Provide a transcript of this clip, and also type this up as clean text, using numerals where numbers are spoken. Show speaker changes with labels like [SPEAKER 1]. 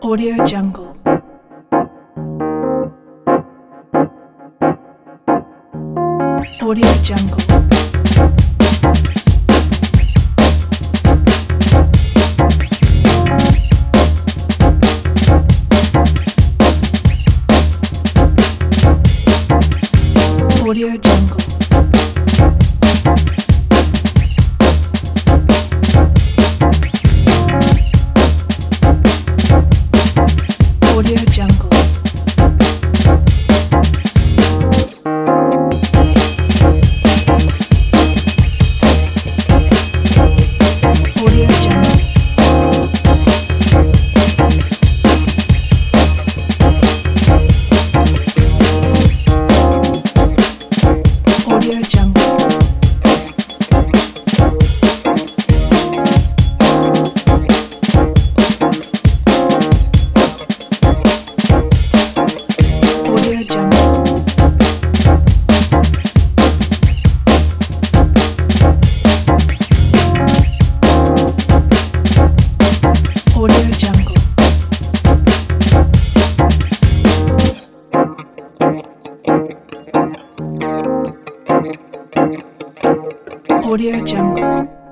[SPEAKER 1] Audio Jungle. Audio Jungle. Audio Jungle. Audio Jungle. Audio Jungle. Audio Jungle. Audio Jungle. Audio Jungle. Audio Jungle.